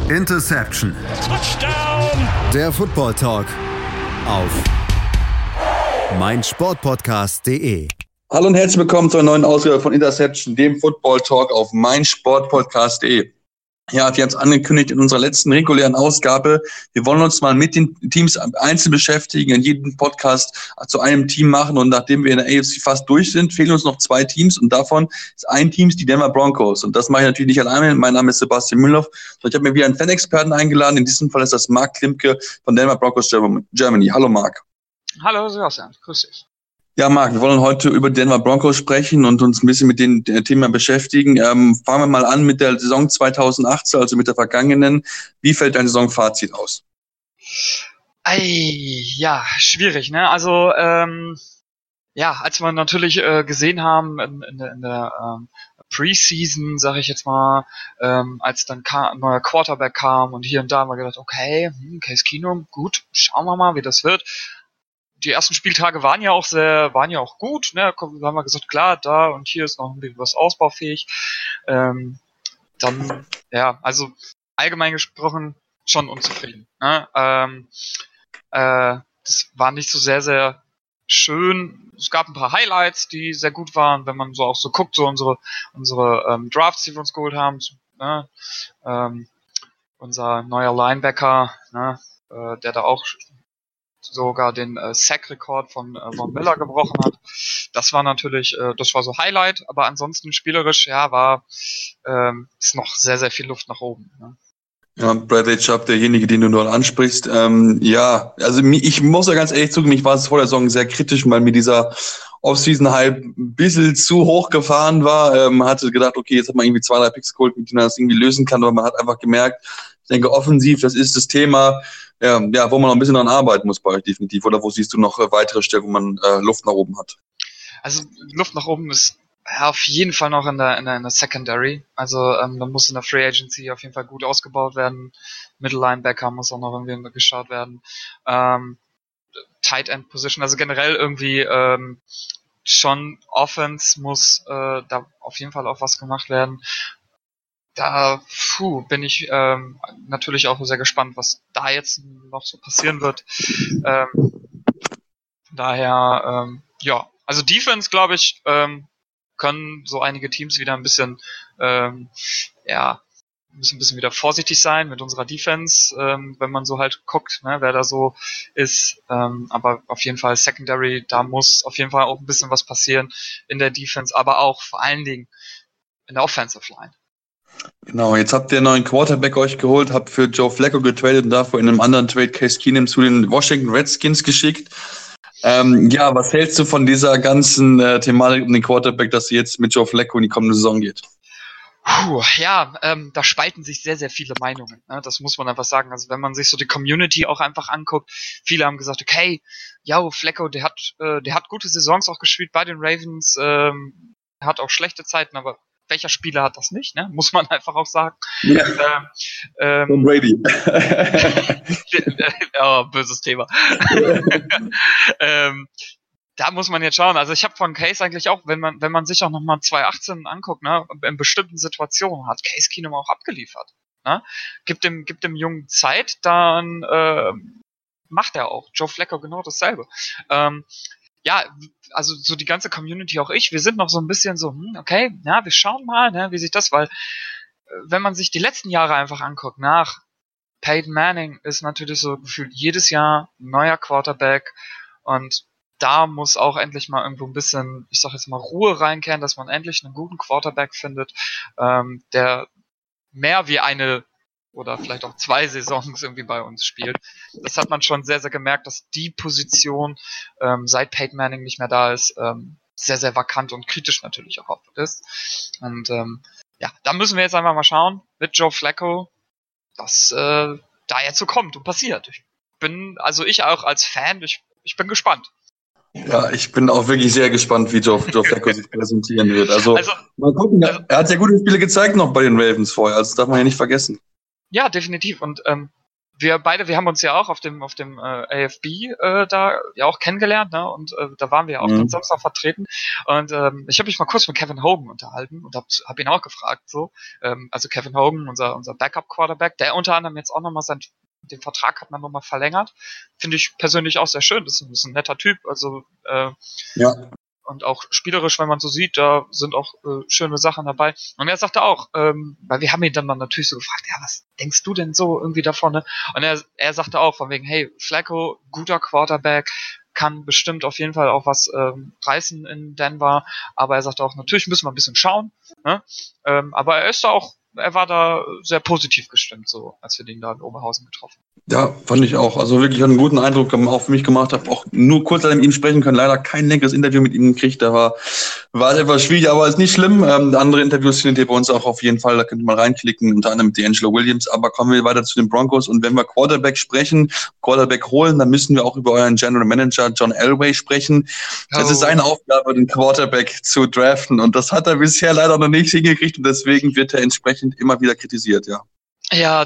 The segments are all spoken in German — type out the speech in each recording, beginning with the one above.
Interception. Touchdown. Der Football Talk auf meinsportpodcast.de. Hallo und herzlich willkommen zur neuen Ausgabe von Interception, dem Football Talk auf meinsportpodcast.de. Ja, wir haben es angekündigt in unserer letzten regulären Ausgabe. Wir wollen uns mal mit den Teams einzeln beschäftigen, in jedem Podcast zu einem Team machen. Und nachdem wir in der AFC fast durch sind, fehlen uns noch 2 Teams. Und davon ist ein Team die Denver Broncos. Und das mache ich natürlich nicht alleine. Mein Name ist Sebastian Mühlhoff. Ich habe mir wieder einen Fan-Experten eingeladen. In diesem Fall ist das Marc Klimke von Denver Broncos Germany. Hallo Marc. Hallo Sebastian, grüß dich. Ja, Marc, wir wollen heute über die Denver Broncos sprechen und uns ein bisschen mit den Themen beschäftigen. Fangen wir mal an mit der Saison 2018, also mit der vergangenen. Wie fällt dein Saisonfazit aus? Ja, schwierig, ne? Also, als wir natürlich gesehen haben in der Preseason, sage ich jetzt mal, als dann ein neuer Quarterback kam und hier und da haben wir gedacht, okay, Case Keenum, gut, schauen wir mal, wie das wird. Die ersten Spieltage waren ja auch gut, ne? Da haben wir gesagt, klar, da und hier ist noch ein bisschen was ausbaufähig. Dann, ja, also allgemein gesprochen schon unzufrieden. Ne? Das war nicht so sehr, sehr schön. Es gab ein paar Highlights, die sehr gut waren, wenn man so auch so guckt, so unsere Drafts, die wir uns geholt haben. Ne? Unser neuer Linebacker, ne? Der da auch sogar den Sack-Rekord von Von Miller gebrochen hat. Das war natürlich, das war so Highlight, aber ansonsten spielerisch, ja, ist noch sehr, sehr viel Luft nach oben. Ne? Ja, Bradley Chubb, derjenige, den du dort ansprichst, ja, also ich muss ja ganz ehrlich zugeben, ich war es vor der Saison sehr kritisch, weil mir dieser Off-Season-Hype ein bisschen zu hoch gefahren war. Hatte gedacht, okay, jetzt hat man irgendwie 2, 3 Picks geholt, mit denen man das irgendwie lösen kann, aber man hat einfach gemerkt, ich denke, offensiv, das ist das Thema, ja, wo man noch ein bisschen dran arbeiten muss bei euch definitiv. Oder wo siehst du noch weitere Stellen, wo man Luft nach oben hat? Also Luft nach oben ist auf jeden Fall noch in der Secondary. Also da muss in der Free Agency auf jeden Fall gut ausgebaut werden. Middle Linebacker muss auch noch irgendwie geschaut werden. Tight End Position, also generell irgendwie schon Offense muss da auf jeden Fall auch was gemacht werden. Da bin ich natürlich auch sehr gespannt, was da jetzt noch so passieren wird. Daher, ja, also Defense, glaube ich, können so einige Teams wieder ein bisschen, müssen ein bisschen wieder vorsichtig sein mit unserer Defense, wenn man so halt guckt, ne, wer da so ist. Aber auf jeden Fall Secondary, da muss auf jeden Fall auch ein bisschen was passieren in der Defense, aber auch vor allen Dingen in der Offensive Line. Genau, jetzt habt ihr einen neuen Quarterback euch geholt, habt für Joe Flacco getradet und davor in einem anderen Trade Case Keenum zu den Washington Redskins geschickt. Ja, was hältst du von dieser ganzen Thematik um den Quarterback, dass sie jetzt mit Joe Flacco in die kommende Saison geht? Da spalten sich sehr, sehr viele Meinungen. Ne? Das muss man einfach sagen. Also wenn man sich so die Community auch einfach anguckt, viele haben gesagt, okay, ja, Flacco, der hat gute Saisons auch gespielt bei den Ravens, hat auch schlechte Zeiten, aber welcher Spieler hat das nicht, ne? Muss man einfach auch sagen. Ja. Tom Brady. Böses Thema. Da muss man jetzt schauen. Also ich habe von Case eigentlich auch, wenn man sich auch nochmal 2018 anguckt, ne, in bestimmten Situationen hat Case Keenum auch abgeliefert. Ne? Gibt dem Jungen Zeit, dann macht er auch. Joe Flacco genau dasselbe. Ja, also so die ganze Community, auch ich, wir sind noch so ein bisschen so, okay, ja, wir schauen mal, ne, wie sich das, weil wenn man sich die letzten Jahre einfach anguckt, nach Peyton Manning ist natürlich so gefühlt jedes Jahr ein neuer Quarterback und da muss auch endlich mal irgendwo ein bisschen, ich sag jetzt mal, Ruhe reinkehren, dass man endlich einen guten Quarterback findet, der mehr wie eine oder vielleicht auch 2 Saisons irgendwie bei uns spielt. Das hat man schon sehr, sehr gemerkt, dass die Position, seit Peyton Manning nicht mehr da ist, sehr, sehr vakant und kritisch natürlich auch ist. Und da müssen wir jetzt einfach mal schauen mit Joe Flacco, was da jetzt so kommt und passiert. Ich auch als Fan, ich bin gespannt. Ja, ich bin auch wirklich sehr gespannt, wie Joe Flacco sich präsentieren wird. Also mal gucken, er hat ja gute Spiele gezeigt noch bei den Ravens vorher, also das darf man ja nicht vergessen. Ja, definitiv. Und wir haben uns ja auch auf dem AFB da ja auch kennengelernt, ne? Und da waren wir ja auch den Samstag vertreten. Und ich habe mich mal kurz mit Kevin Hogan unterhalten und hab ihn auch gefragt, so. Also Kevin Hogan, unser Backup-Quarterback, der unter anderem jetzt auch nochmal den Vertrag hat man nochmal verlängert. Finde ich persönlich auch sehr schön. Das ist ein netter Typ. Also Ja. und auch spielerisch, wenn man so sieht, da sind auch schöne Sachen dabei. Und er sagte auch, weil wir haben ihn dann mal natürlich so gefragt, ja, was denkst du denn so irgendwie davon? Ne? Und er sagte auch von wegen, hey, Flacco, guter Quarterback, kann bestimmt auf jeden Fall auch was reißen in Denver, aber er sagte auch, natürlich müssen wir ein bisschen schauen, ne? Aber er war da sehr positiv gestimmt, so als wir den da in Oberhausen getroffen haben. Ja, fand ich auch. Also wirklich einen guten Eindruck auch für mich gemacht. Habe auch nur kurz mit ihm sprechen können. Leider kein längeres Interview mit ihm gekriegt. Da war etwas schwierig, aber ist nicht schlimm. Andere Interviews findet ihr bei uns auch auf jeden Fall. Da könnt ihr mal reinklicken, unter anderem mit D'Angelo Williams. Aber kommen wir weiter zu den Broncos. Und wenn wir Quarterback holen, dann müssen wir auch über euren General Manager John Elway sprechen. Es ist seine Aufgabe, den Quarterback zu draften. Und das hat er bisher leider noch nicht hingekriegt. Und deswegen wird er entsprechend immer wieder kritisiert, ja. Ja,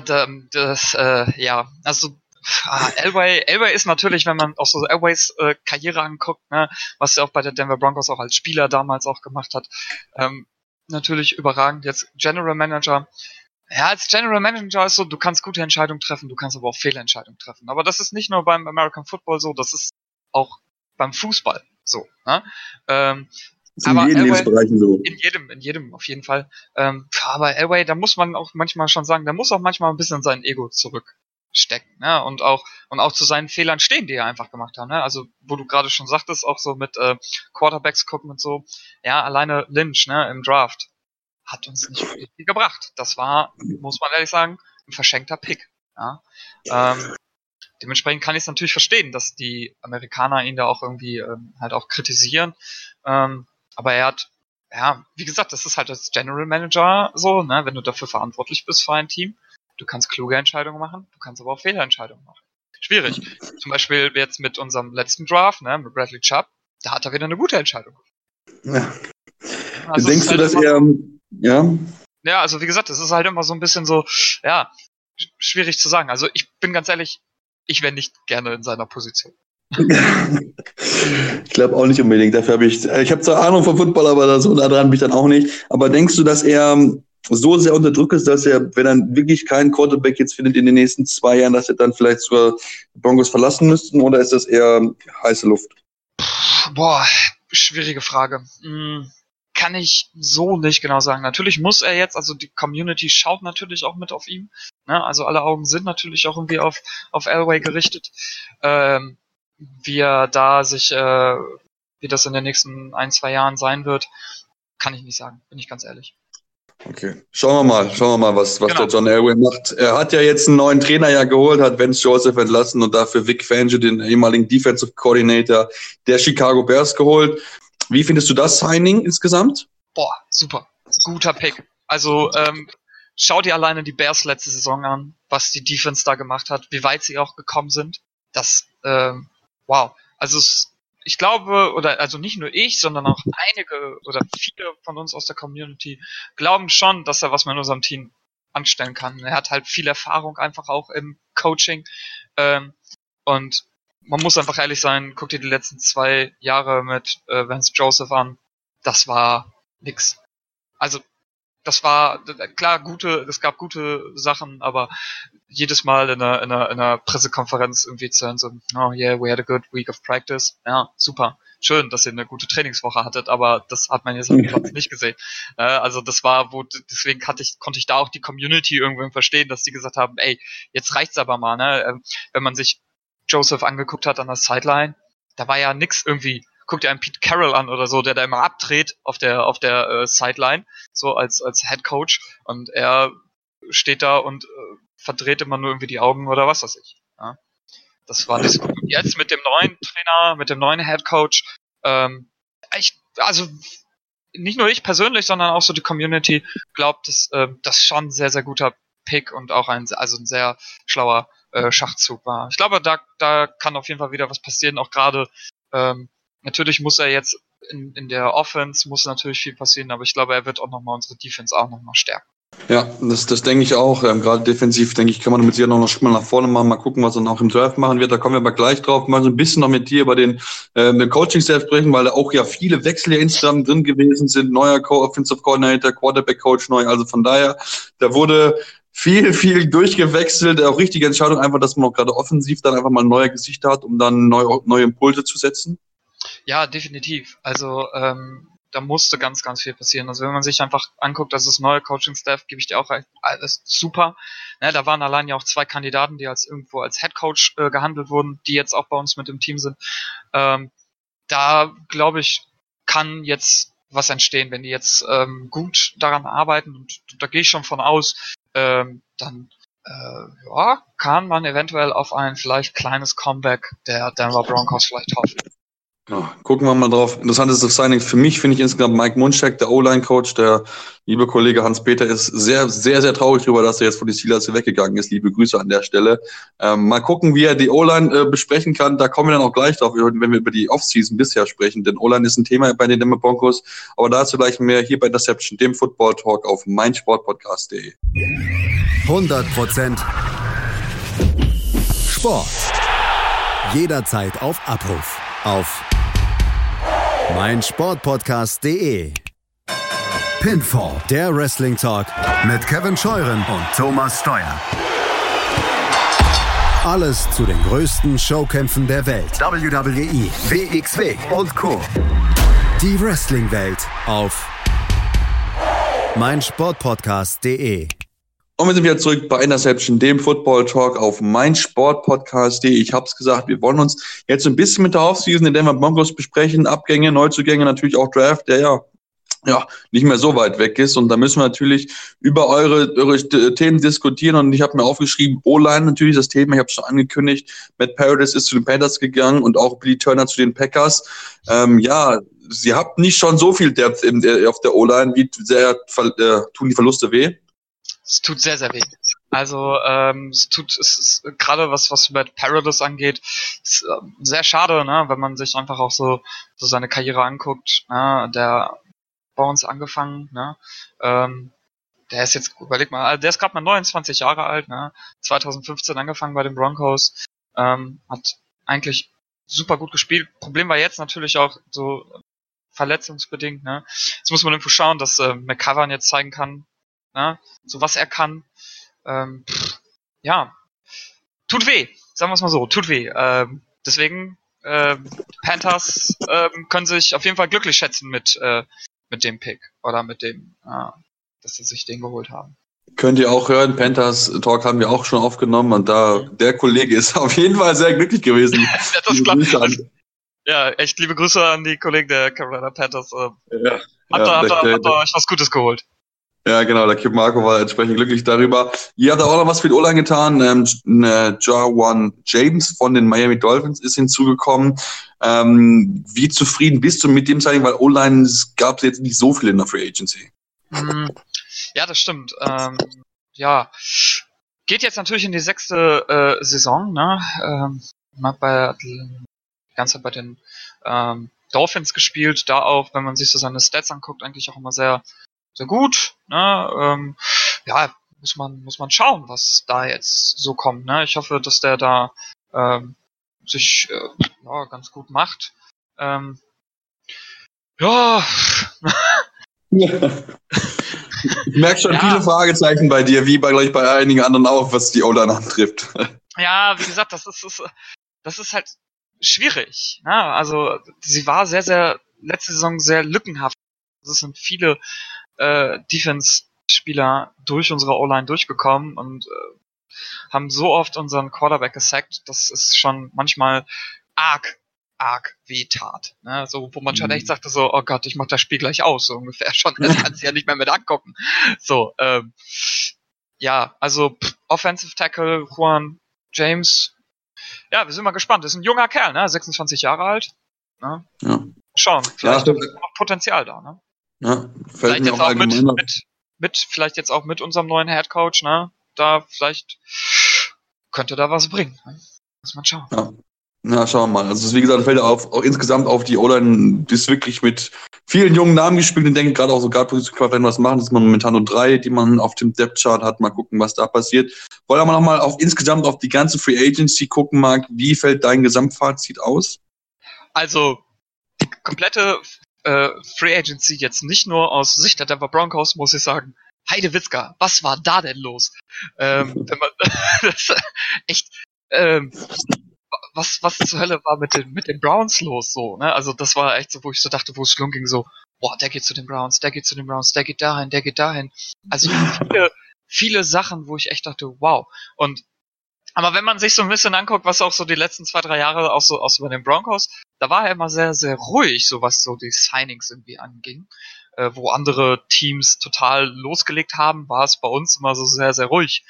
also Elway ist natürlich, wenn man auch so Elways Karriere anguckt, ne, was er auch bei der Denver Broncos auch als Spieler damals auch gemacht hat, natürlich überragend. Jetzt General Manager. Ja, als General Manager ist so, du kannst gute Entscheidungen treffen, du kannst aber auch Fehlentscheidungen treffen. Aber das ist nicht nur beim American Football so, das ist auch beim Fußball so. Ne? Aber in jedem Lebensbereichen so. In jedem, auf jeden Fall. Aber Elway, da muss man auch manchmal schon sagen, da muss auch manchmal ein bisschen sein Ego zurückstecken, ne? Und auch zu seinen Fehlern stehen, die er einfach gemacht hat, ne? Also, wo du gerade schon sagtest, auch so mit Quarterbacks gucken und so. Ja, alleine Lynch, ne, im Draft hat uns nicht viel gebracht. Das war, muss man ehrlich sagen, ein verschenkter Pick. Ja? Dementsprechend kann ich es natürlich verstehen, dass die Amerikaner ihn da auch irgendwie halt auch kritisieren. Aber er hat, ja, wie gesagt, das ist halt als General Manager so, ne, wenn du dafür verantwortlich bist für ein Team. Du kannst kluge Entscheidungen machen, du kannst aber auch Fehlerentscheidungen machen. Schwierig. Zum Beispiel jetzt mit unserem letzten Draft, ne, mit Bradley Chubb, da hat er wieder eine gute Entscheidung gemacht. Ja. Also denkst du, dass er, ja? Ja, also wie gesagt, es ist halt immer so ein bisschen so, ja, schwierig zu sagen. Also ich bin ganz ehrlich, ich wäre nicht gerne in seiner Position. Ich glaube auch nicht unbedingt. Dafür habe ich habe zwar Ahnung vom Football, aber so nah dran bin ich dann auch nicht. Aber denkst du, dass er so sehr unter Druck ist, dass er, wenn er wirklich keinen Quarterback jetzt findet in den nächsten 2 Jahren, dass er dann vielleicht sogar Broncos verlassen müssten, oder ist das eher heiße Luft? Boah, schwierige Frage. Kann ich so nicht genau sagen. Natürlich muss er jetzt, also die Community schaut natürlich auch mit auf ihn. Ne? Also alle Augen sind natürlich auch irgendwie auf Elway gerichtet. Wie er da sich, wie das in den nächsten 1-2 Jahren sein wird, kann ich nicht sagen, bin ich ganz ehrlich. Okay, schauen wir mal, was der John Elway macht. Er hat ja jetzt einen neuen Trainer ja geholt, hat Vance Joseph entlassen und dafür Vic Fangio, den ehemaligen Defensive Coordinator der Chicago Bears, geholt. Wie findest du das Signing insgesamt? Boah, super. Guter Pick. Also, schau dir alleine die Bears letzte Saison an, was die Defense da gemacht hat, wie weit sie auch gekommen sind. Das, wow. Also, ich glaube, also nicht nur ich, sondern auch einige oder viele von uns aus der Community glauben schon, dass er was mit unserem Team anstellen kann. Er hat halt viel Erfahrung einfach auch im Coaching. Und man muss einfach ehrlich sein, guck dir die letzten 2 Jahre mit Vance Joseph an. Das war nix. Also, das war, klar, es gab gute Sachen, aber jedes Mal in einer Pressekonferenz irgendwie zu hören, so, oh yeah, we had a good week of practice. Ja, super. Schön, dass ihr eine gute Trainingswoche hattet, aber das hat man jetzt auf dem Platz nicht gesehen. Also das war, deswegen konnte ich da auch die Community irgendwann verstehen, dass die gesagt haben, ey, jetzt reicht's aber mal, ne? Wenn man sich Joseph angeguckt hat an der Sideline, da war ja nix irgendwie, guck dir einen Pete Carroll an oder so, der da immer abdreht auf der Sideline, so als Head Coach, und er steht da und verdreht immer nur irgendwie die Augen oder was weiß ich. Ja. Das war nicht so gut. Und jetzt mit dem neuen Trainer, mit dem neuen Head Coach, also nicht nur ich persönlich, sondern auch so die Community glaubt, dass das schon ein sehr, sehr guter Pick und auch ein sehr schlauer Schachzug war. Ich glaube, da kann auf jeden Fall wieder was passieren, auch gerade natürlich muss er jetzt in der Offense muss natürlich viel passieren, aber ich glaube, er wird auch nochmal unsere Defense auch nochmal stärken. Ja, das denke ich auch. Gerade defensiv, denke ich, kann man mit sich noch schon mal nach vorne machen. Mal gucken, was er noch im Draft machen wird. Da kommen wir aber gleich drauf. Mal so ein bisschen noch mit dir über den Coaching-Staff sprechen, weil da auch ja viele Wechsel ja insgesamt drin gewesen sind. Neuer Offensive Coordinator, Quarterback-Coach neu. Also von daher, da wurde viel durchgewechselt. Auch richtige Entscheidung einfach, dass man auch gerade offensiv dann einfach mal neue Gesichter hat, um dann neue Impulse zu setzen. Ja, definitiv. Also da musste ganz viel passieren. Also wenn man sich einfach anguckt, dass das neue Coaching-Staff, gebe ich dir auch recht, alles super. Ne, da waren allein ja auch 2 Kandidaten, die irgendwo als Headcoach gehandelt wurden, die jetzt auch bei uns mit im Team sind. Da, glaube ich, kann jetzt was entstehen, wenn die jetzt gut daran arbeiten, und da gehe ich schon von aus, dann kann man eventuell auf ein vielleicht kleines Comeback der Denver Broncos vielleicht hoffen. Ja, gucken wir mal drauf. Interessanteste Signing für mich finde ich insgesamt Mike Munchak, der O-Line-Coach. Der liebe Kollege Hans-Peter ist sehr traurig darüber, dass er jetzt von den Steelers weggegangen ist. Liebe Grüße an der Stelle. Mal gucken, wie er die O-Line besprechen kann. Da kommen wir dann auch gleich drauf, wenn wir über die Offseason bisher sprechen. Denn O-Line ist ein Thema bei den Denver Broncos. Aber dazu gleich mehr hier bei Interception, dem Football Talk auf meinsportpodcast.de. 100% Sport. Jederzeit auf Abruf. Auf meinsportpodcast.de. Pinfall, der Wrestling Talk mit Kevin Scheuren und Thomas Steuer. Alles zu den größten Showkämpfen der Welt. WWE, WXW und Co. Die Wrestling-Welt auf meinsportpodcast.de. Und wir sind wieder zurück bei Interception, dem Football Talk auf meinsportpodcast.de. Ich habe es gesagt, wir wollen uns jetzt ein bisschen mit der Offseason in Denver Broncos besprechen. Abgänge, Neuzugänge, natürlich auch Draft, der ja nicht mehr so weit weg ist. Und da müssen wir natürlich über eure Themen diskutieren. Und ich habe mir aufgeschrieben, O-Line natürlich das Thema, ich habe es schon angekündigt. Matt Paradis ist zu den Panthers gegangen und auch Billy Turner zu den Packers. Sie habt nicht schon so viel Depth auf der O-Line. Wie sehr tun die Verluste weh? Es tut sehr weh. Also es ist gerade was Matt Paradis angeht, ist sehr schade, ne, wenn man sich einfach auch so seine Karriere anguckt. Ne, der bei uns angefangen, ne, der ist jetzt, überleg mal, der ist gerade mal 29 Jahre alt, ne, 2015 angefangen bei den Broncos, hat eigentlich super gut gespielt. Problem war jetzt natürlich auch so verletzungsbedingt, ne. Jetzt muss man irgendwo schauen, dass McCovern jetzt zeigen kann, ne, so was er kann. Tut weh, sagen wir es mal so, tut weh. Deswegen Panthers können sich auf jeden Fall glücklich schätzen mit dem Pick oder mit dem, dass sie sich den geholt haben. Könnt ihr auch hören, Panthers Talk haben wir auch schon aufgenommen und der Kollege ist auf jeden Fall sehr glücklich gewesen. Das klappt. Ja, echt liebe Grüße an die Kollegen der Carolina Panthers. Hat er euch was Gutes geholt. Ja, genau, der Kip Marco war entsprechend glücklich darüber. Ihr habt auch noch was für die O-Line getan. Jawan James von den Miami Dolphins ist hinzugekommen. Wie zufrieden bist du mit dem Signing? Weil O-Line gab es jetzt nicht so viel in der Free Agency. Ja, das stimmt. Geht jetzt natürlich in die 6. Saison, ne? Hat die ganze Zeit bei den Dolphins gespielt, da auch, wenn man sich so seine Stats anguckt, eigentlich auch immer sehr gut, ne? Muss man schauen, was da jetzt so kommt, ne? Ich hoffe, dass der da sich ganz gut macht. Ich merke schon viele Fragezeichen bei dir, wie bei einigen anderen auch, was die O-Line antrifft. Ja, wie gesagt, das ist halt schwierig, ne? Also sie war letzte Saison sehr lückenhaft. Es sind viele Defense-Spieler durch unsere O-Line durchgekommen und haben so oft unseren Quarterback gesackt, das ist schon manchmal arg wehtat. Ne? So, wo man schon echt sagte so, oh Gott, ich mach das Spiel gleich aus, so ungefähr schon. Das kannst du ja nicht mehr mit angucken. So, Offensive Tackle Juan James, ja, wir sind mal gespannt. Das ist ein junger Kerl, ne? 26 Jahre alt. Ne? Ja. Schauen, vielleicht ist noch Potenzial da, ne? Ja, vielleicht jetzt auch vielleicht jetzt auch mit unserem neuen Headcoach, ne? Da vielleicht könnte da was bringen. Ne? Muss man schauen. Ja. Na, schauen wir mal. Also, wie gesagt, fällt auch insgesamt auf die O-Line, ist wirklich mit vielen jungen Namen gespielt und denke gerade auch so Guard-Position, wenn was machen, das ist man momentan nur 3, die man auf dem Depth-Chart hat. Mal gucken, was da passiert. Wollen wir nochmal insgesamt auf die ganze Free Agency gucken, Marc. Wie fällt dein Gesamtfazit aus? Also, die komplette Free Agency jetzt nicht nur aus Sicht der Denver Broncos, muss ich sagen, Heidewitzka, was war da denn los? Wenn man, das echt, was zur Hölle war mit den Browns los, so, ne? Also das war echt so, wo ich so dachte, wo es schlung ging, so, boah, der geht zu den Browns, der geht zu den Browns, der geht dahin, der geht dahin. Also viele Sachen, wo ich echt dachte, wow. Aber wenn man sich so ein bisschen anguckt, was auch so die letzten 2-3 Jahre auch so bei den Broncos, da war er immer sehr, sehr ruhig, so was so die Signings irgendwie anging. Wo andere Teams total losgelegt haben, war es bei uns immer so sehr, sehr ruhig.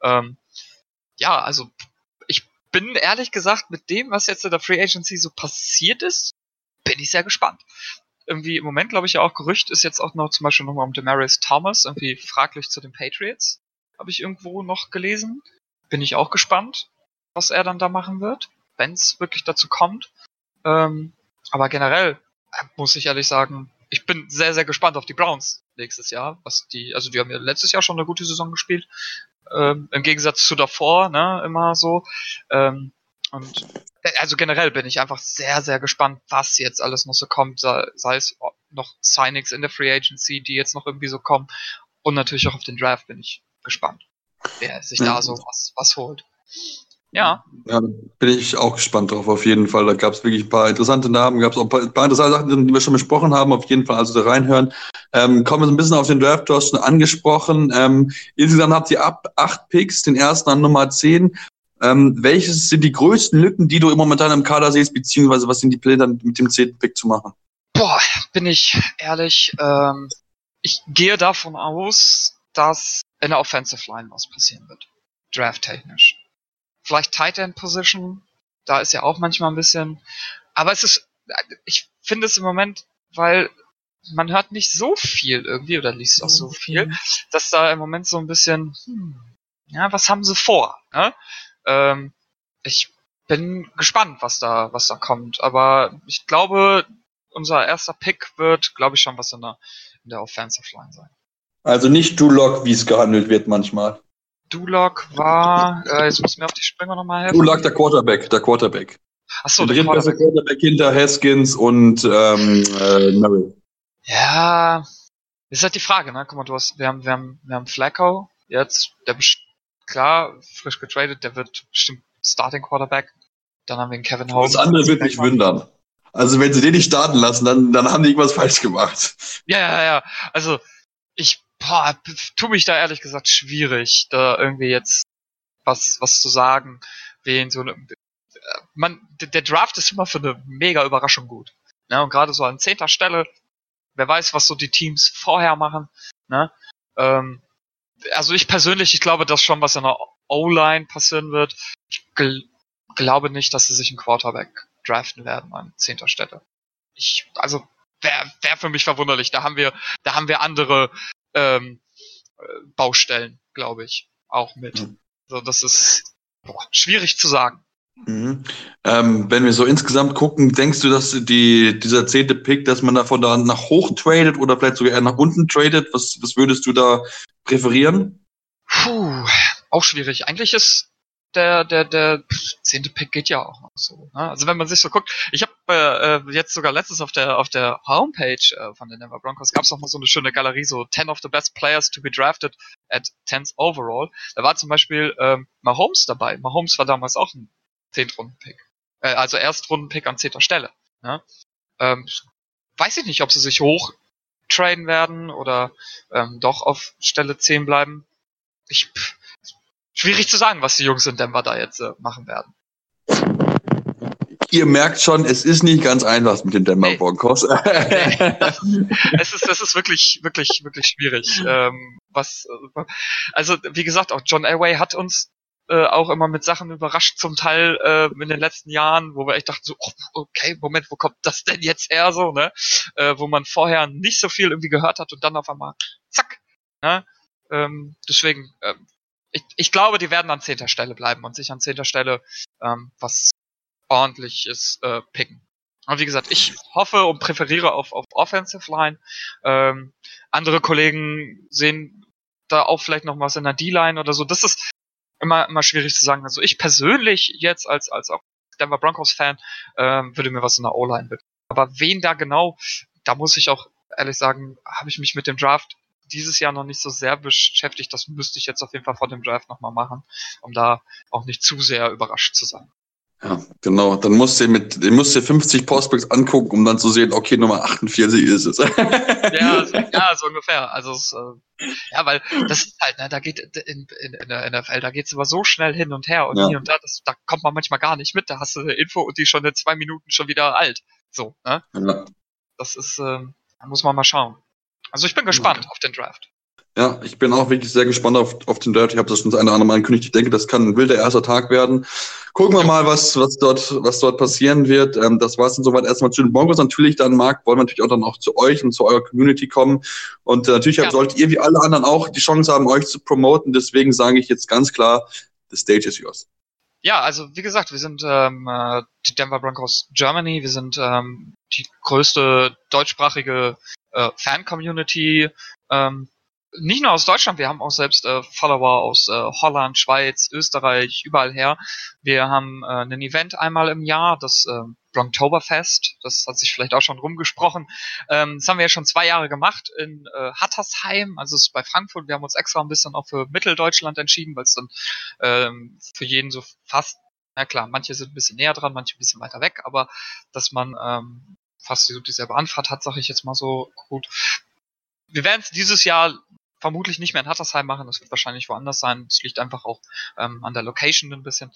Ja, also ich bin ehrlich gesagt mit dem, was jetzt in der Free Agency so passiert ist, bin ich sehr gespannt. Irgendwie im Moment, glaube ich, ja auch Gerücht ist jetzt auch noch zum Beispiel nochmal um Demaryius Thomas, irgendwie fraglich zu den Patriots, habe ich irgendwo noch gelesen. Bin ich auch gespannt, was er dann da machen wird, wenn es wirklich dazu kommt. Aber generell muss ich ehrlich sagen, ich bin sehr, sehr gespannt auf die Browns nächstes Jahr. Die haben ja letztes Jahr schon eine gute Saison gespielt. Im Gegensatz zu davor, ne, immer so. Und also generell bin ich einfach sehr, sehr gespannt, was jetzt alles noch so kommt, sei es noch Signings in der Free Agency, die jetzt noch irgendwie so kommen. Und natürlich auch auf den Draft bin ich gespannt, wer sich da so was holt. Ja. Ja, da bin ich auch gespannt drauf, auf jeden Fall. Da gab es wirklich ein paar interessante Namen, gab es auch ein paar interessante Sachen, die wir schon besprochen haben, auf jeden Fall also da reinhören. Kommen wir so ein bisschen auf den Draft, du hast schon angesprochen. Insgesamt habt ihr 8 Picks, den ersten an Nummer 10. Welches sind die größten Lücken, die du momentan im Kader siehst, beziehungsweise was sind die Pläne dann mit dem 10. Pick zu machen? Boah, bin ich ehrlich, ich gehe davon aus, dass in der Offensive Line was passieren wird. Draft-technisch. Vielleicht Tight End Position, da ist ja auch manchmal ein bisschen, aber ich finde es im Moment, weil man hört nicht so viel irgendwie, oder liest auch so viel, dass da im Moment so ein bisschen, ja, was haben sie vor, ne? Ich bin gespannt, was da kommt, aber ich glaube, unser erster Pick wird, glaube ich, schon was in der Offensive Line sein. Also nicht Duloc, wie es gehandelt wird manchmal. Duloc war, jetzt muss mir auf die Sprünge nochmal helfen. Duloc, der Quarterback. Achso, der Quarterback hinter Haskins und Merrill. Ja, ist halt die Frage, ne? Guck mal, wir haben Flacco jetzt, klar, frisch getradet, der wird bestimmt Starting Quarterback. Dann haben wir den Kevin Holmes. Das andere wird mich wundern. Also wenn sie den nicht starten lassen, dann haben die irgendwas falsch gemacht. Ja. Also ich tue mich da ehrlich gesagt schwierig, da irgendwie jetzt was zu sagen, wen so der Draft ist immer für eine mega Überraschung gut. Ne? Und gerade so an 10. Stelle, wer weiß, was so die Teams vorher machen. Ne? Also ich persönlich, ich glaube, dass schon was in der O-Line passieren wird. Ich glaube nicht, dass sie sich einen Quarterback draften werden an 10. Stelle. Also wäre für mich verwunderlich. Da haben wir andere Baustellen, glaube ich, auch mit. Also das ist schwierig zu sagen. Mhm. Wenn wir so insgesamt gucken, denkst du, dass dieser 10. Pick, dass man davon da nach hoch tradet oder vielleicht sogar eher nach unten tradet? Was würdest du da präferieren? Auch schwierig. Eigentlich ist der 10. Pick geht ja auch noch so. Ne? Also wenn man sich so guckt, ich habe jetzt sogar letztens auf der Homepage von den Denver Broncos gab es noch mal so eine schöne Galerie, so 10 of the best players to be drafted at 10th overall. Da war zum Beispiel Mahomes dabei. Mahomes war damals auch ein 10-Runden-Pick. Also Erstrunden-Pick an 10. Stelle. Ne? Weiß ich nicht, ob sie sich hoch traden werden oder doch auf Stelle 10 bleiben. Schwierig zu sagen, was die Jungs in Denver da jetzt machen werden. Ihr merkt schon, es ist nicht ganz einfach mit den Denver Broncos. Es ist wirklich, wirklich, wirklich schwierig. Also wie gesagt, auch John Elway hat uns auch immer mit Sachen überrascht, zum Teil in den letzten Jahren, wo wir echt dachten so, okay, Moment, wo kommt das denn jetzt her so, ne? Wo man vorher nicht so viel irgendwie gehört hat und dann auf einmal zack, ne? Deswegen, ich glaube, die werden an 10. Stelle bleiben und sich an 10. Stelle was ordentliches Picken. Und wie gesagt, ich hoffe und präferiere auf Offensive Line. Andere Kollegen sehen da auch vielleicht noch was in der D-Line oder so. Das ist immer schwierig zu sagen. Also ich persönlich jetzt als auch Denver Broncos Fan würde mir was in der O-Line wünschen. Aber wen da genau, da muss ich auch ehrlich sagen, habe ich mich mit dem Draft dieses Jahr noch nicht so sehr beschäftigt. Das müsste ich jetzt auf jeden Fall vor dem Draft nochmal machen, um da auch nicht zu sehr überrascht zu sein. Ja, genau. Dann musst du 50 Prospects angucken, um dann zu sehen, okay, Nummer 48 ist es. ja, so ungefähr. Also ja, weil das ist halt, ne, da geht in der NFL, da geht's immer so schnell hin und her und hier und da, da kommt man manchmal gar nicht mit. Da hast du eine Info und die schon in 2 Minuten schon wieder alt. So, ne? Ja. Das ist, da muss man mal schauen. Also ich bin gespannt auf den Draft. Ja, ich bin auch wirklich sehr gespannt auf den Draft. Ich habe das schon das eine oder andere Mal angekündigt. Ich denke, das kann ein wilder erster Tag werden. Gucken wir mal, was dort passieren wird. Das war es dann soweit erstmal zu den Broncos. Natürlich dann, Marc, wollen wir natürlich auch dann auch zu euch und zu eurer Community kommen. Und natürlich solltet ihr wie alle anderen auch die Chance haben, euch zu promoten. Deswegen sage ich jetzt ganz klar, the stage is yours. Ja, also wie gesagt, wir sind die Denver Broncos Germany. Wir sind die größte deutschsprachige Fan-Community. Nicht nur aus Deutschland, wir haben auch selbst Follower aus Holland, Schweiz, Österreich, überall her. Wir haben ein Event einmal im Jahr, das Bronktoberfest. Das hat sich vielleicht auch schon rumgesprochen. Das haben wir ja schon 2 Jahre gemacht in Hattersheim, also es ist bei Frankfurt. Wir haben uns extra ein bisschen auch für Mitteldeutschland entschieden, weil es dann für jeden so fast, na klar, manche sind ein bisschen näher dran, manche ein bisschen weiter weg, aber dass man fast so dieselbe Anfahrt hat, sage ich jetzt mal so gut. Wir werden es dieses Jahr vermutlich nicht mehr in Hattersheim machen, das wird wahrscheinlich woanders sein. Das liegt einfach auch an der Location ein bisschen.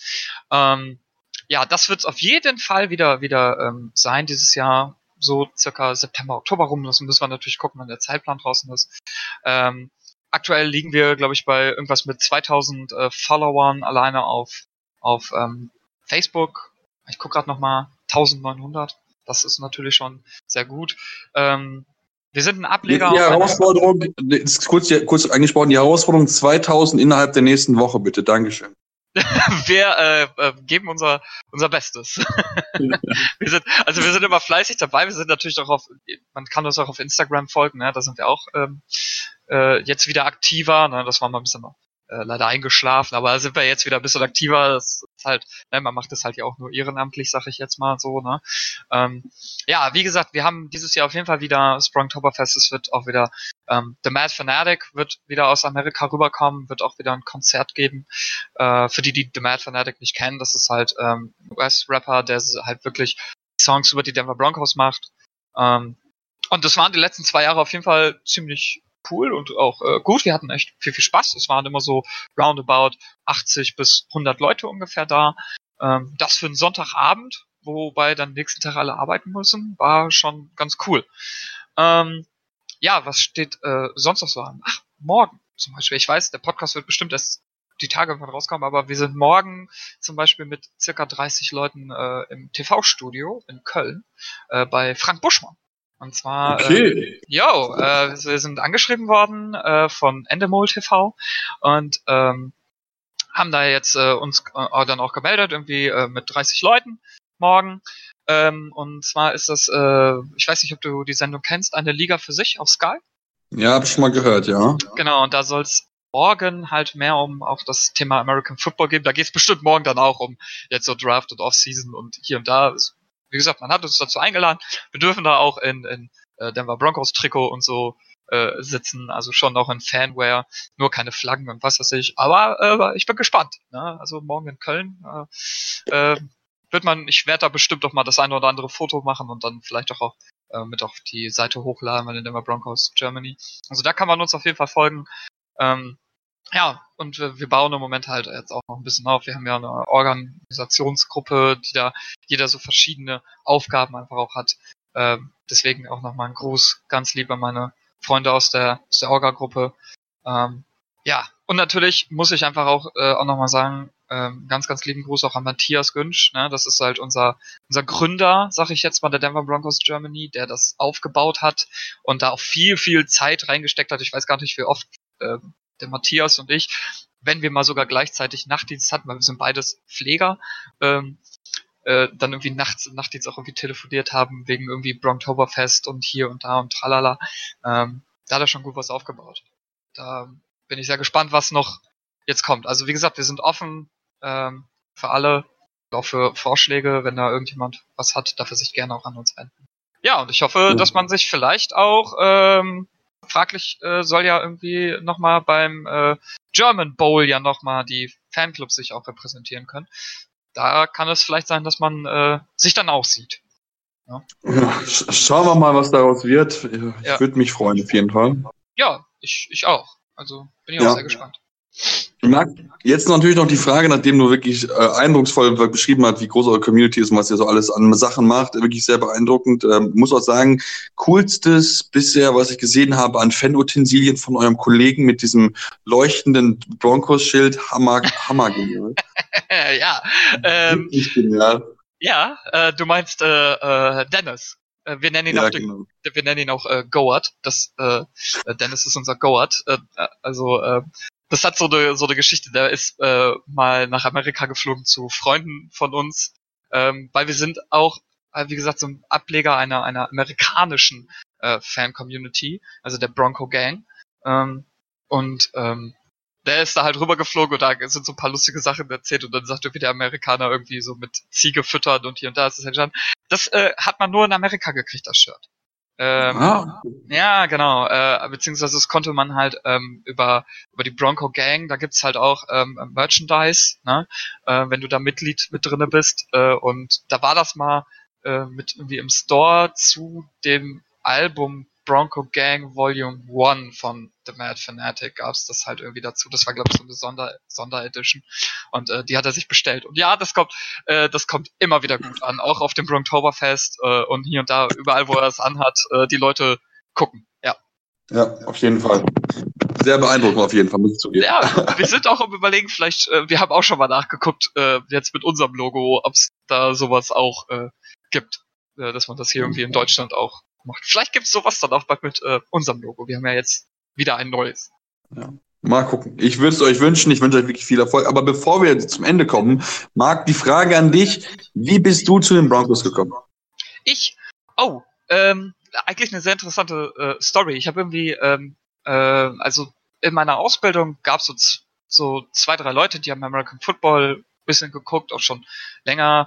Ja, das wird auf jeden Fall wieder sein dieses Jahr, so circa September, Oktober rum. Das müssen wir natürlich gucken, wann der Zeitplan draußen ist. Aktuell liegen wir, glaube ich, bei irgendwas mit 2000 Followern alleine auf Facebook. Ich gucke gerade nochmal, 1900. Das ist natürlich schon sehr gut. Wir sind ein Ableger. Die Herausforderung, kurz angesprochen, die Herausforderung 2000 innerhalb der nächsten Woche, bitte. Dankeschön. Wir geben unser Bestes. wir sind immer fleißig dabei. Wir sind natürlich auch man kann uns auch auf Instagram folgen, ne? Da sind wir auch jetzt wieder aktiver. Ne? Das war mal ein bisschen leider eingeschlafen, aber sind wir jetzt wieder ein bisschen aktiver. Das ist halt, ne, man macht das halt ja auch nur ehrenamtlich, sag ich jetzt mal so, ne. Ja, wie gesagt, wir haben dieses Jahr auf jeden Fall wieder das Bronktoberfest. Es wird auch wieder The Mad Fanatic wird wieder aus Amerika rüberkommen, wird auch wieder ein Konzert geben. Für die The Mad Fanatic nicht kennen, das ist halt ein US-Rapper, der halt wirklich Songs über die Denver Broncos macht. Und das waren die letzten 2 Jahre auf jeden Fall ziemlich cool und auch gut. Wir hatten echt viel Spaß. Es waren immer so roundabout 80 bis 100 Leute ungefähr da. Das für einen Sonntagabend, wobei dann nächsten Tag alle arbeiten müssen, war schon ganz cool. Ja, was steht sonst noch so an? Ach, morgen zum Beispiel. Ich weiß, der Podcast wird bestimmt erst die Tage irgendwann rauskommen, aber wir sind morgen zum Beispiel mit circa 30 Leuten im TV-Studio in Köln bei Frank Buschmann. Und zwar, okay. Wir sind angeschrieben worden von Endemol TV und haben da jetzt uns dann auch gemeldet, irgendwie mit 30 Leuten morgen. Und zwar ist das, ich weiß nicht, ob du die Sendung kennst, eine Liga für sich auf Sky. Ja, habe ich schon mal gehört, ja. Genau, und da soll es morgen halt mehr um auch das Thema American Football gehen. Da geht es bestimmt morgen dann auch um jetzt so Draft und Offseason und hier und da. Wie gesagt, man hat uns dazu eingeladen. Wir dürfen da auch in Denver Broncos Trikot und so sitzen, also schon noch in Fanwear, nur keine Flaggen und was weiß ich. Aber ich bin gespannt. Ne? Also morgen in Köln ich werde da bestimmt doch mal das eine oder andere Foto machen und dann vielleicht auch mit auf die Seite hochladen bei den Denver Broncos Germany. Also da kann man uns auf jeden Fall folgen. Ja, und wir bauen im Moment halt jetzt auch noch ein bisschen auf. Wir haben ja eine Organisationsgruppe, die da jeder so verschiedene Aufgaben einfach auch hat. Deswegen auch nochmal ein Gruß ganz lieb an meine Freunde aus der Orga-Gruppe. Ja, und natürlich muss ich einfach auch nochmal sagen, ganz, ganz lieben Gruß auch an Matthias Günsch. Ne? Das ist halt unser Gründer, sag ich jetzt mal, der Denver Broncos Germany, der das aufgebaut hat und da auch viel, viel Zeit reingesteckt hat. Ich weiß gar nicht, wie oft der Matthias und ich, wenn wir mal sogar gleichzeitig Nachtdienst hatten, weil wir sind beides Pfleger, dann irgendwie nachts auch irgendwie telefoniert haben wegen irgendwie Bronktoberfest und hier und da und tralala. Da hat er schon gut was aufgebaut. Da bin ich sehr gespannt, was noch jetzt kommt. Also wie gesagt, wir sind offen für alle, auch für Vorschläge, wenn da irgendjemand was hat, darf er sich gerne auch an uns wenden. Ja, und ich hoffe, dass man sich vielleicht auch fraglich soll ja irgendwie nochmal beim German Bowl ja nochmal die Fanclubs sich auch repräsentieren können. Da kann es vielleicht sein, dass man sich dann auch sieht. Ja. Ja, schauen wir mal, was daraus wird. Ich würde mich freuen, auf jeden Fall. Ja, ich auch. Also bin ich auch sehr gespannt. Marc, jetzt natürlich noch die Frage, nachdem du wirklich eindrucksvoll beschrieben hast, wie groß eure Community ist und was ihr so alles an Sachen macht, wirklich sehr beeindruckend. Muss auch sagen, coolstes bisher, was ich gesehen habe an Fanutensilien von eurem Kollegen mit diesem leuchtenden Broncos-Schild, Hammer genial. Ja, genial. Ja, du meinst Dennis. Wir nennen ihn wir nennen ihn auch Goat. Dennis ist unser Goat. Das hat so eine Geschichte. Der ist mal nach Amerika geflogen zu Freunden von uns, weil wir sind auch, wie gesagt, so ein Ableger einer amerikanischen Fan-Community, also der Bronco Gang. Der ist da halt rübergeflogen und da sind so ein paar lustige Sachen erzählt und dann sagt irgendwie der Amerikaner irgendwie so mit Ziege füttern und hier und da ist es entstanden. Das hat man nur in Amerika gekriegt, das Shirt. Ja, genau. Beziehungsweise das konnte man halt über die Bronco Gang, da gibt's halt auch Merchandise, ne? Wenn du da Mitglied mit drinne bist. Und da war das mal mit irgendwie im Store zu dem Album Bronco Gang Volume 1 von The Mad Fanatic gab's das halt irgendwie dazu. Das war, glaube ich, so eine Sonderedition. Und die hat er sich bestellt. Und ja, das kommt immer wieder gut an. Auch auf dem Bronktoberfest und hier und da, überall, wo er es anhat, die Leute gucken. Ja. Ja, auf jeden Fall. Sehr beeindruckend auf jeden Fall, muss ich zugeben. Ja, wir sind auch am Überlegen, vielleicht, wir haben auch schon mal nachgeguckt, jetzt mit unserem Logo, ob es da sowas auch gibt. Dass man das hier irgendwie in Deutschland auch macht. Vielleicht gibt's sowas dann auch bald mit unserem Logo. Wir haben ja jetzt wieder ein neues. Ja. Mal gucken. Ich würde es euch wünschen. Ich wünsche euch wirklich viel Erfolg. Aber bevor wir jetzt zum Ende kommen, Marc, die Frage an dich. Wie bist du zu den Broncos gekommen? Eigentlich eine sehr interessante Story. Ich habe irgendwie, also in meiner Ausbildung gab's so 2, 3 Leute, die haben American Football ein bisschen geguckt, auch schon länger.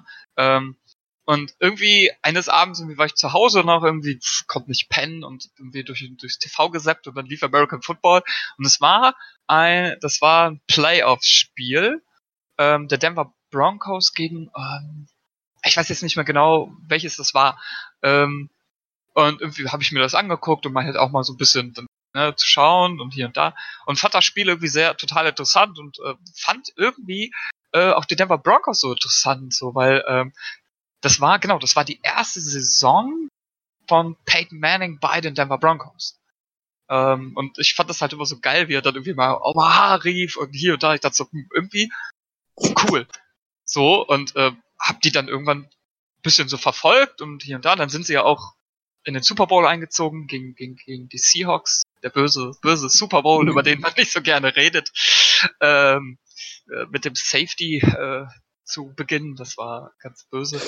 Und irgendwie eines Abends irgendwie war ich zu Hause und auch irgendwie konnte nicht pennen und irgendwie durchs TV gesappt und dann lief American Football und das war ein Playoff-Spiel der Denver Broncos gegen ich weiß jetzt nicht mehr genau, welches das war. Und irgendwie habe ich mir das angeguckt und man halt auch mal so ein bisschen zu schauen und hier und da und fand das Spiel irgendwie total interessant und fand irgendwie auch die Denver Broncos so interessant, so weil das war die erste Saison von Peyton Manning bei den Denver Broncos. Und ich fand das halt immer so geil, wie er dann irgendwie mal Omaha rief und hier und da. Ich dachte so, irgendwie cool. So, und hab die dann irgendwann ein bisschen so verfolgt und hier und da. Dann sind sie ja auch in den Super Bowl eingezogen gegen die Seahawks. Der böse Super Bowl, über den man nicht so gerne redet. Mit dem Safety zu Beginn, das war ganz böse.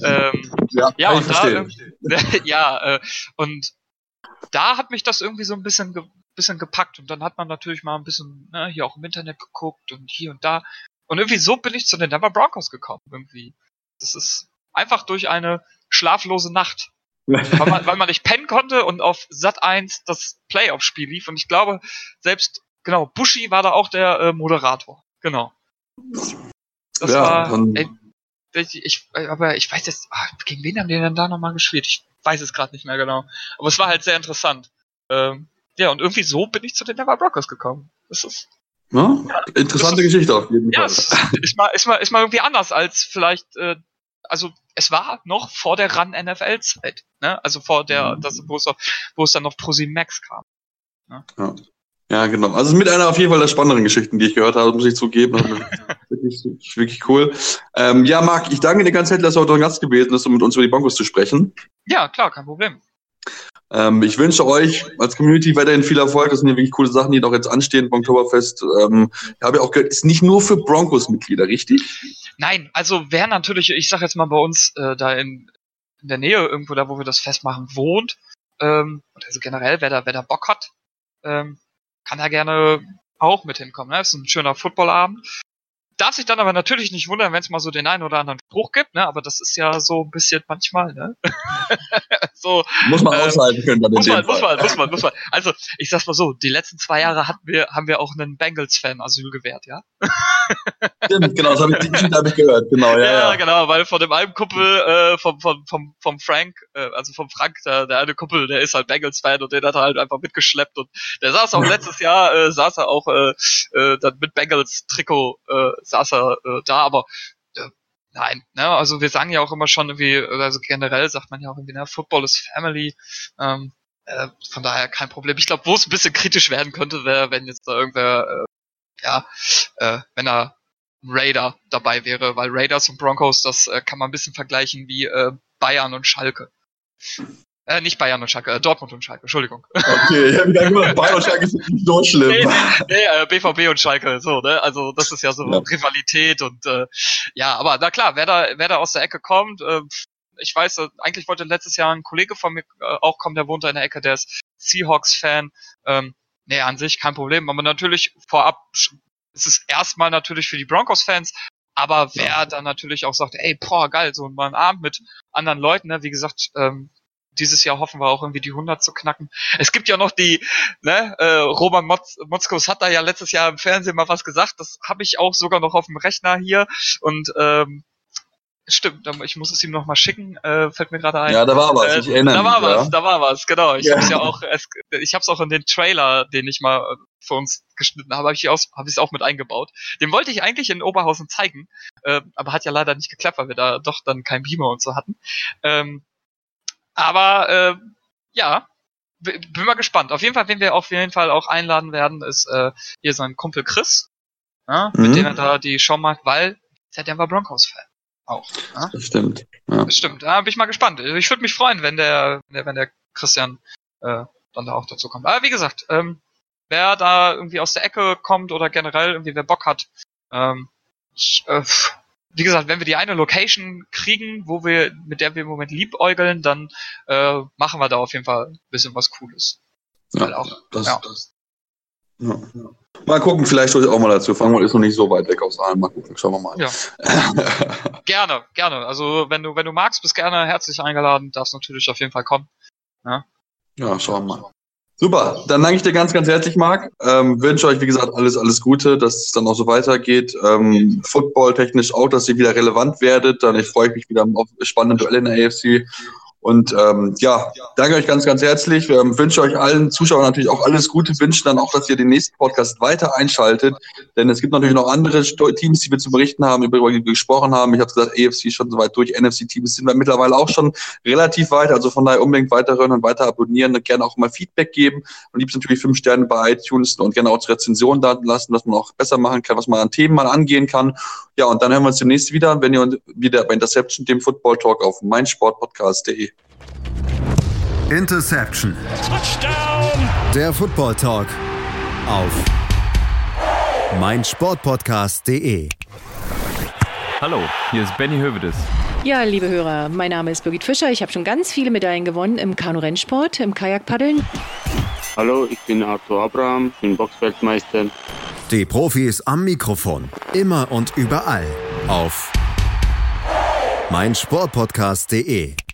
Und da hat mich das irgendwie so ein bisschen gepackt und dann hat man natürlich mal ein bisschen hier auch im Internet geguckt und hier und da und irgendwie so bin ich zu den Denver Broncos gekommen irgendwie. Das ist einfach durch eine schlaflose Nacht, weil man nicht pennen konnte und auf Sat.1 das Playoff-Spiel lief und ich glaube selbst Buschi war da auch der Moderator. Genau. Das war, ich weiß jetzt, gegen wen haben die denn da nochmal gespielt? Ich weiß es gerade nicht mehr genau. Aber es war halt sehr interessant. Und irgendwie so bin ich zu den Denver Broncos gekommen. Das ist interessante Geschichte auf jeden Fall. Ja, ist mal irgendwie anders als vielleicht, also es war noch vor der Run-NFL-Zeit, ne? Also vor der, wo es dann noch ProSieben Max kam. Ne? Ja, genau. Also es ist mit einer auf jeden Fall der spannenderen Geschichten, die ich gehört habe, muss ich zugeben. Wirklich cool. Marc, ich danke dir ganz herzlich, dass du heute Gast gewesen bist, um mit uns über die Broncos zu sprechen. Ja, klar, kein Problem. Ich wünsche euch als Community weiterhin viel Erfolg. Das sind ja wirklich coole Sachen, die noch jetzt anstehen. Oktoberfest, habe ich auch gehört, ist nicht nur für Broncos-Mitglieder, richtig? Nein, also wer natürlich, ich sag jetzt mal bei uns da in der Nähe irgendwo da, wo wir das festmachen, wohnt, also generell, wer da Bock hat, kann da gerne auch mit hinkommen. Ne? Ist ein schöner Footballabend. Darf sich dann aber natürlich nicht wundern, wenn es mal so den einen oder anderen Spruch gibt, ne? Aber das ist ja so ein bisschen manchmal, ne? So, muss man aushalten können. Muss man. Also, ich sag's mal so, die letzten 2 Jahre haben wir auch einen Bengals-Fan Asyl gewährt, ja? Stimmt, genau, das hab ich gehört, genau, ja. Genau, weil von dem einen Kumpel, vom Frank, der eine Kumpel, der ist halt Bengals-Fan und den hat er halt einfach mitgeschleppt und der saß auch letztes Jahr, dann mit Bengals-Trikot, saß er da, aber nein, ne, also wir sagen ja auch immer schon irgendwie, also generell sagt man ja auch irgendwie, ne, Football is Family, von daher kein Problem. Ich glaube, wo es ein bisschen kritisch werden könnte, wäre, wenn jetzt da irgendwer, wenn da ein Raider dabei wäre, weil Raiders und Broncos, das kann man ein bisschen vergleichen wie Bayern und Schalke. Nicht Bayern und Schalke, Dortmund und Schalke, Entschuldigung. Okay, ich habe gedacht, Bayern und Schalke sind nicht so schlimm. Nee, BVB und Schalke, so, ne? Also das ist ja so Rivalität und aber na klar, wer da aus der Ecke kommt, ich weiß, eigentlich wollte letztes Jahr ein Kollege von mir auch kommen, der wohnt da in der Ecke, der ist Seahawks-Fan. An sich kein Problem, aber natürlich vorab ist es erstmal natürlich für die Broncos-Fans, aber wer dann natürlich auch sagt, ey, geil, so mal einen Abend mit anderen Leuten, ne? Wie gesagt, dieses Jahr hoffen wir auch irgendwie die 100 zu knacken. Es gibt ja noch die, Roman Motzkos hat da ja letztes Jahr im Fernsehen mal was gesagt, das habe ich auch sogar noch auf dem Rechner hier und stimmt, ich muss es ihm noch mal schicken, fällt mir gerade ein. Ja, da war was, ich erinnere mich. Da war was, genau. Ich hab's auch in den Trailer, den ich mal für uns geschnitten habe, habe ich es auch mit eingebaut. Den wollte ich eigentlich in Oberhausen zeigen, aber hat ja leider nicht geklappt, weil wir da doch dann kein Beamer und so hatten. Bin mal gespannt. Auf jeden Fall, wen wir auf jeden Fall auch einladen werden, ist hier sein Kumpel Chris, mit dem er da die Show macht, weil ist ja Denver Broncos-Fan auch. Das stimmt. Ja. Das stimmt. Da bin ich mal gespannt. Ich würde mich freuen, wenn der Christian dann da auch dazu kommt. Aber wie gesagt, wer da irgendwie aus der Ecke kommt oder generell irgendwie wer Bock hat, wie gesagt, wenn wir die eine Location kriegen, mit der wir im Moment liebäugeln, dann machen wir da auf jeden Fall ein bisschen was Cooles. Ja, Mal gucken, vielleicht hole ich auch mal dazu. Frankfurt ist noch nicht so weit weg aus Aalen. Mal gucken, schauen wir mal. Ja. Gerne. Also wenn du magst, bist gerne herzlich eingeladen. Darfst natürlich auf jeden Fall kommen. Ja, schauen wir mal. Super, dann danke ich dir ganz, ganz herzlich, Marc. Wünsche euch, wie gesagt, alles Gute, dass es dann auch so weitergeht. Football-technisch auch, dass ihr wieder relevant werdet. Dann freue ich mich wieder auf spannende Duelle in der AFC. Und danke euch ganz, ganz herzlich. Wünsche euch allen Zuschauern natürlich auch alles Gute. Wünsche dann auch, dass ihr den nächsten Podcast weiter einschaltet. Denn es gibt natürlich noch andere Teams, die wir zu berichten haben, über die wir gesprochen haben. Ich habe gesagt, AFC schon so weit durch. NFC-Teams sind wir mittlerweile auch schon relativ weit. Also von daher unbedingt weiterhören und weiter abonnieren und gerne auch mal Feedback geben. Und liebst natürlich 5 Sterne bei iTunes und gerne auch Rezensionen da lassen, dass man auch besser machen kann, was man an Themen mal angehen kann. Ja, und dann hören wir uns demnächst wieder, wenn ihr wieder bei Interception, dem Football Talk auf meinsportpodcast.de. Interception. Touchdown. Der Football Talk auf meinsportpodcast.de. Hallo, hier ist Benny Hövedes. Ja, liebe Hörer, mein Name ist Birgit Fischer. Ich habe schon ganz viele Medaillen gewonnen im Kanu-Rennsport, im Kajakpaddeln. Hallo, ich bin Arthur Abraham, bin Boxweltmeister. Die Profis am Mikrofon, immer und überall auf meinsportpodcast.de.